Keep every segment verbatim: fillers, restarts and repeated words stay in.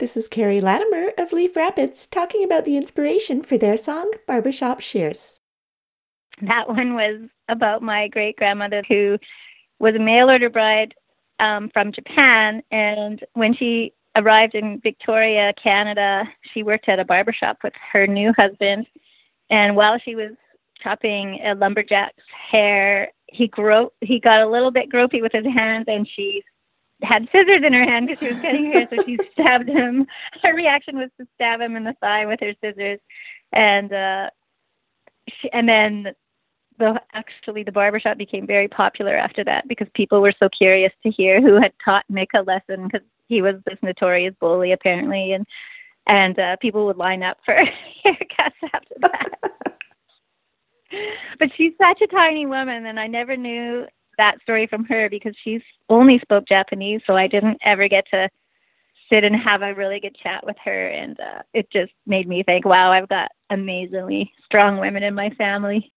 This is Carrie Latimer of Leaf Rapids talking about the inspiration for their song, Barbershop Shears. That one was about my great-grandmother who was a mail-order bride um, from Japan, and when she arrived in Victoria, Canada, she worked at a barbershop with her new husband, and while she was chopping a lumberjack's hair, he gro- he got a little bit gropey with his hands, and she had scissors in her hand because she was cutting hair, so she stabbed him. Her reaction was to stab him in the thigh with her scissors, and uh, she, and then the actually the barbershop became very popular after that because people were so curious to hear who had taught Mick a lesson, because he was this notorious bully apparently, and and uh, people would line up for haircuts after that. But she's such a tiny woman, and I never knew that story from her because she's only spoke Japanese, so I didn't ever get to sit and have a really good chat with her, and uh, it just made me think, wow, I've got amazingly strong women in my family.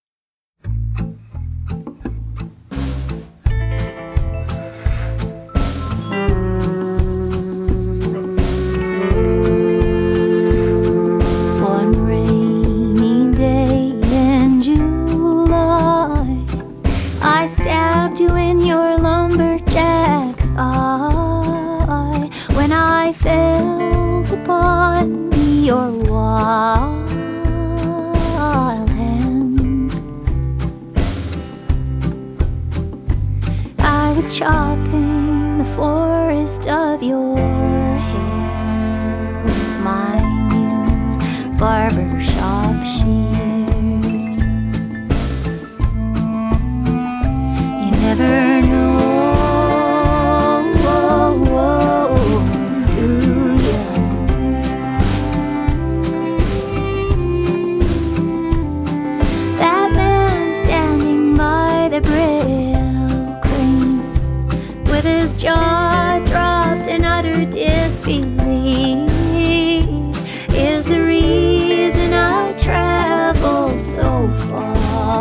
I stabbed you in your lumberjack eye when I fell upon your wild hand. I was chopping the forest of your hair with my new barbershop shears. Never know, oh, oh, do you? That man standing by the Brill Creek with his jaw dropped in utter disbelief is the reason I traveled so far.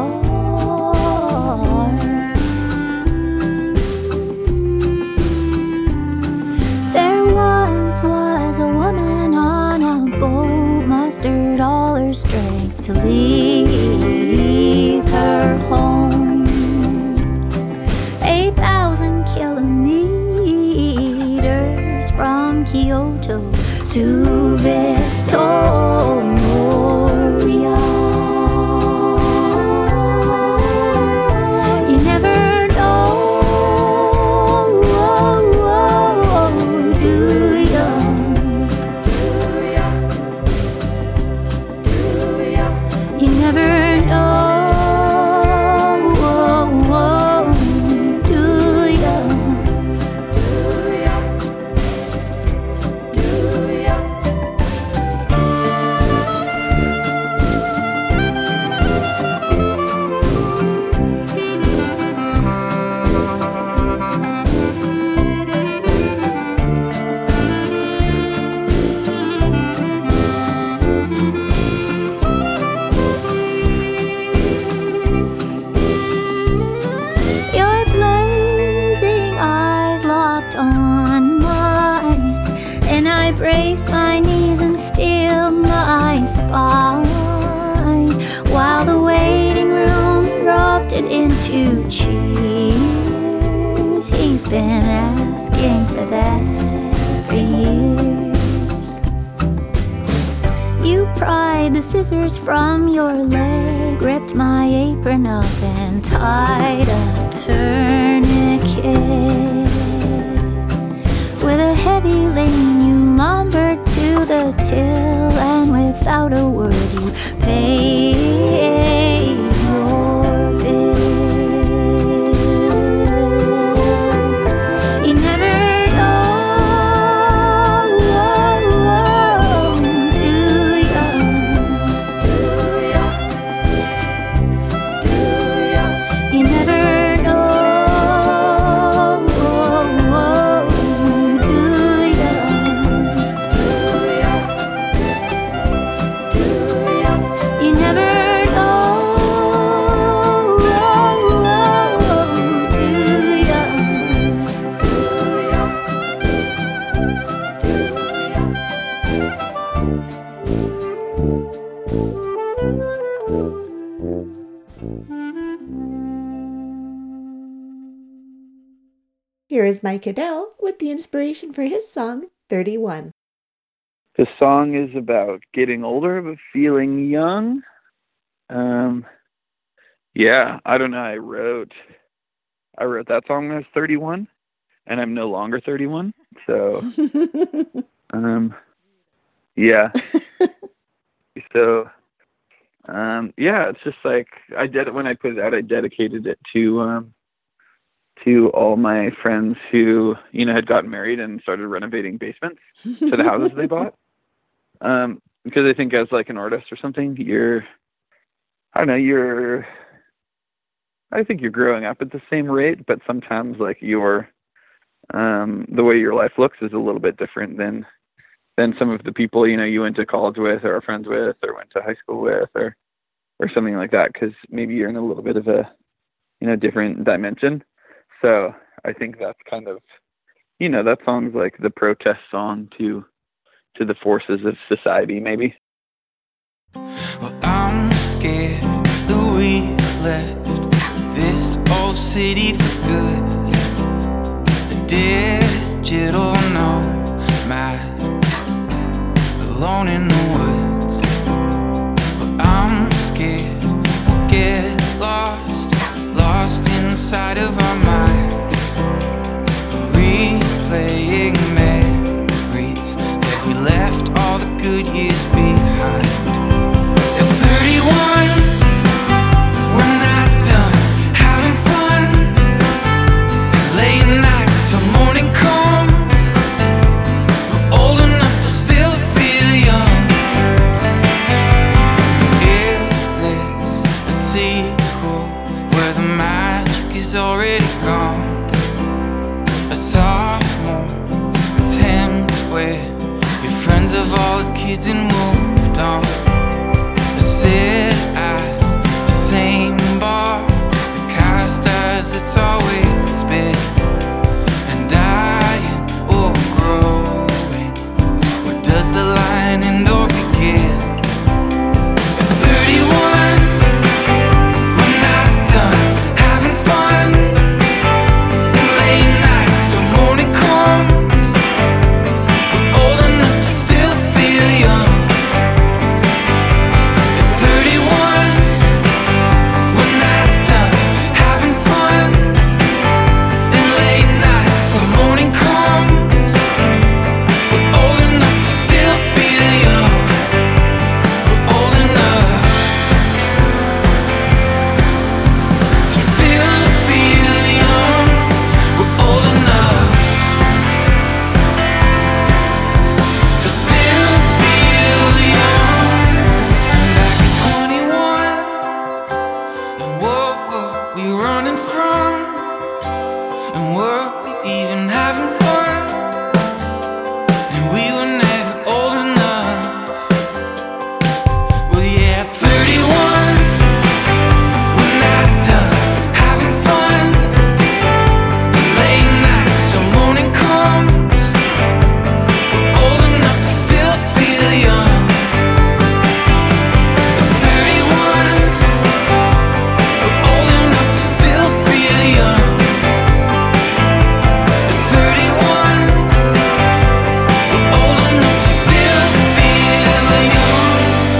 Mustered all her strength to leave her home. Eight thousand kilometers from Kyoto to Victoria. You never know, oh, oh, do you? You never know, oh, oh, do ya? Do ya? Do ya? Braced my knees and stilled my spine while the waiting room erupted into cheers. He's been asking for that for years. You pried the scissors from your leg, ripped my apron up and tied a tourniquet. With a heavy lane you lumbered to the till, and without a word you paid your bill. You never know, oh, oh, do ya? Do ya? Do ya? You never know. You never know. Here's Mike Adele with the inspiration for his song, thirty-one. The song is about getting older but feeling young. Um, yeah, I don't know. I wrote, I wrote that song when I was thirty-one, and I'm no longer thirty-one. So, um, yeah. so, um, yeah, it's just like I did when I put it out. I dedicated it to um, to all my friends who, you know, had gotten married and started renovating basements to the houses they bought. Um, because I think as like an artist or something, you're, I don't know, you're, I think you're growing up at the same rate, but sometimes like your, um, the way your life looks is a little bit different than, than some of the people, you know, you went to college with or are friends with or went to high school with or, or something like that. Cause maybe you're in a little bit of a, you know, different dimension. So I think that's kind of, you know, that song's like the protest song to, to the forces of society, maybe. Well, I'm scared that we left this old city for good. A digital nomad, alone in the woods. Well, I'm scared we'll get lost, lost inside of our minds, replaying memories that we left all the good years behind. At thirty-one, we're not done having fun, and late nights till morning comes. We're old enough to still feel young. Is this a sequel where the magic is already gone? A sophomore attempt where your friends have all the kids and moved on. I sit at the same bar, the cast as it's always been, and dying or growing. Where does the line end or begin? At thirty-one, we're not done having fun, and late nights till morning comes. We're old enough to still feel young. At thirty-one, we're not done having fun, and late nights till morning comes. We're old enough to still feel young. We're old enough to still feel young. We're old enough to still feel young. And back at twenty-one, and what were we running from? And were we even having fun? And we were never old enough. Well, yeah, at thirty-one, we're not done having fun, and late nights till morning comes. We're old enough to still feel young. At thirty-one, we're old enough to still feel young. At thirty-one, we're old enough to still feel young.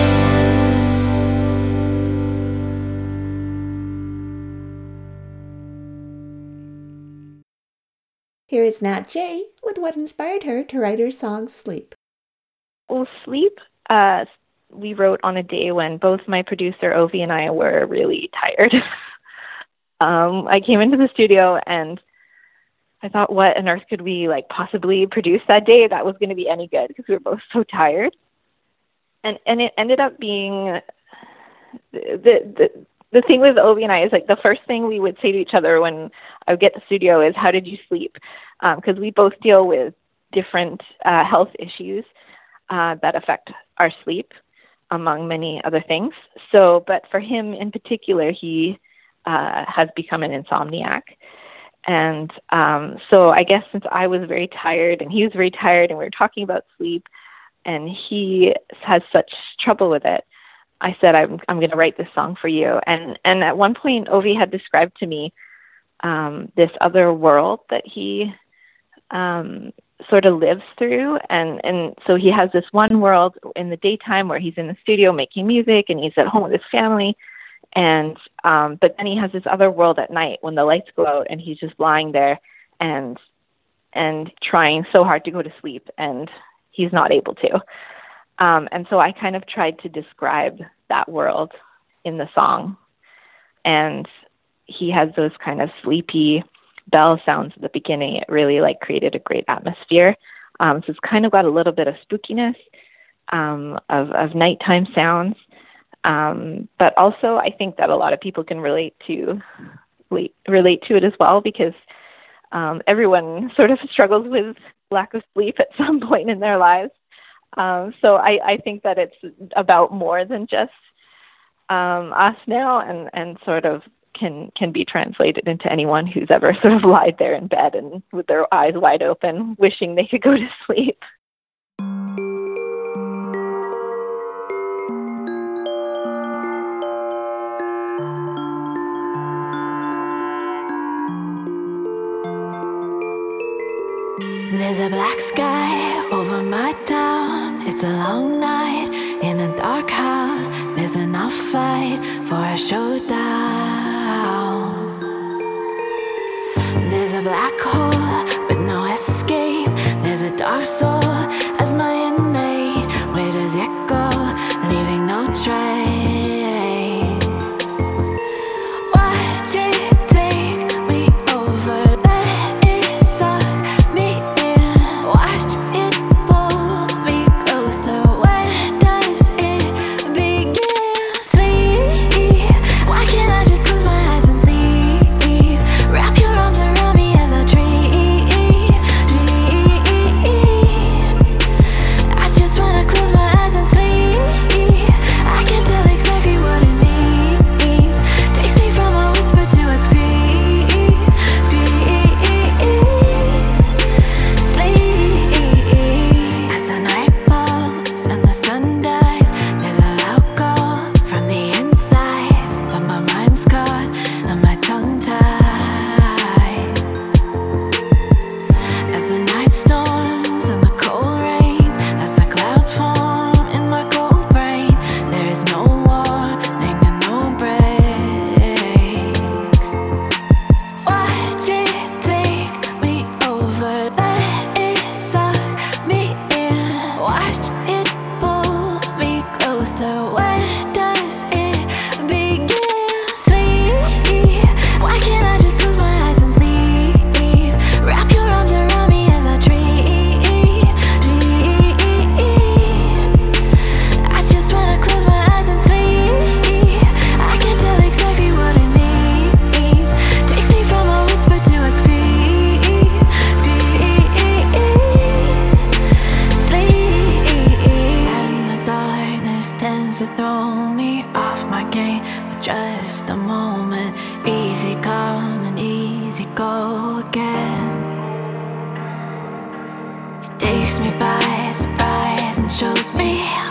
Here is Nat J with what inspired her to write her song Sleep. Well, Sleep, uh, we wrote on a day when both my producer, Ovi, and I were really tired. um, I came into the studio and I thought, what on earth could we like possibly produce that day that was going to be any good, because we were both so tired. And and it ended up being the the the thing with Ovi and I is like the first thing we would say to each other when I would get to the studio is, "How did you sleep?" Because um, we both deal with different uh, health issues uh, that affect our sleep, among many other things. So, but for him in particular, he uh, has become an insomniac. And um, so I guess since I was very tired and he was very tired and we were talking about sleep and he has such trouble with it, I said, I'm, I'm going to write this song for you. And, and at one point, Ovi had described to me um, this other world that he um, sort of lives through. And, and so he has this one world in the daytime where he's in the studio making music and he's at home with his family. And um, but then he has this other world at night when the lights go out and he's just lying there and and trying so hard to go to sleep, and he's not able to. Um, and so I kind of tried to describe that world in the song. And he has those kind of sleepy bell sounds at the beginning. It really like created a great atmosphere. Um, so it's kind of got a little bit of spookiness, um, of, of nighttime sounds. Um, but also I think that a lot of people can relate to relate to it as well, because um, everyone sort of struggles with lack of sleep at some point in their lives. Um, so I, I think that it's about more than just um, us now, and, and sort of can can be translated into anyone who's ever sort of lied there in bed and with their eyes wide open, wishing they could go to sleep. There's a black sky over my town. It's a long night in a dark house. There's enough fight for a showdown. There's a black hole with no escape. There's a dark soul as my inmate. Where does it go, leaving no trace? Watch it take me over, let it suck me in. Watch it pull me closer. Where does it begin? Sleep, why can't I just close my eyes and sleep? Wrap your arms around me as I dream, dream. I just wanna close my eyes and sleep. I can't tell exactly what it means. Takes me from a whisper to a scream, scream. Sleep. As the night falls and the sun dies, there's a loud call from the inside, but my mind's caught and my tongue tied. As the night storms and the cold rains, as the clouds form in my cold brain, there is no warning and no break. Watch it take me over, let it suck me in. Watch it pull me closer. Where does it begin? Sleep, why can't I just close my eyes and sleep? Wrap your arms around me as I dream, dream. I just wanna close my eyes and sleep. I can't tell exactly what it means. Takes me from a whisper to a scream, scream. Sleep. And the darkness tends to throw me off my game for just a moment. Easy come and easy go again. It takes me by surprise and shows me